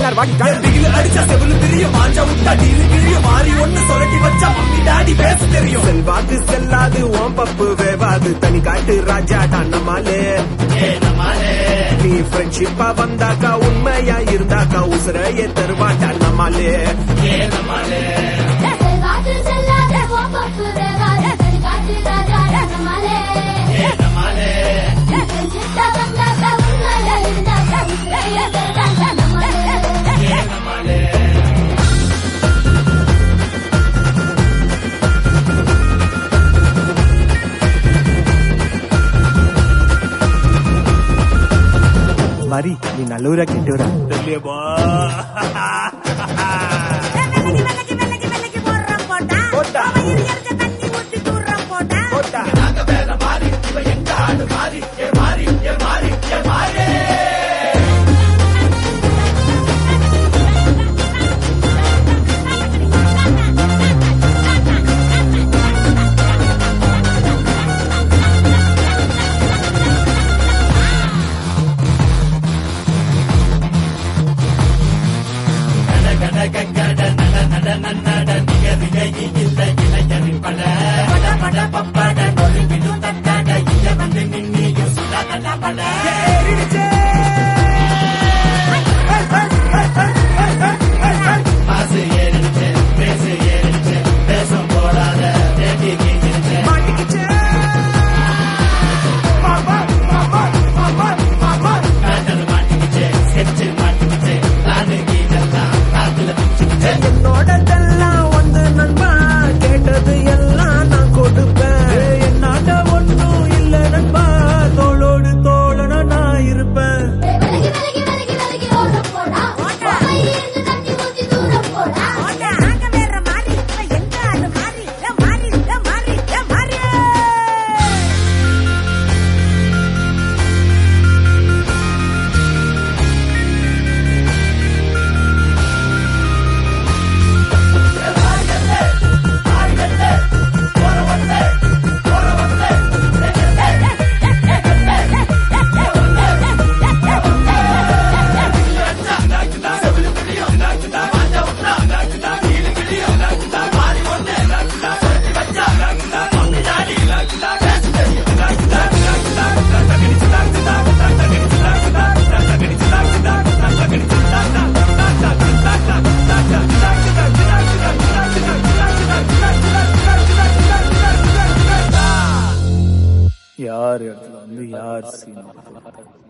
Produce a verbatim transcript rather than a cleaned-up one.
யார் வாடி டிகில அடிச்சா செவலு தெரியும் மாஞ்சா விட்டா டீலு கிழியும் மாறி ஒண்ணு சொலட்டி வச்சா மம்மி டாடி பேச தெரியும் செல்வாக்கு செல்லாது ஓம் பப்பு வேவாது தனி காட்டு ராஜா நம்மாலே நீ ஃப்ரெண்ட்ஷிப்பா வந்தாக்கா உண்மையா இருந்தாக்கா உசுரையே தருவாட்டா நம்மாலே மாரி நீ நல்லூரா கேட்டுடா தெரியபா யார் இடத்துல வந்து யார் சீன்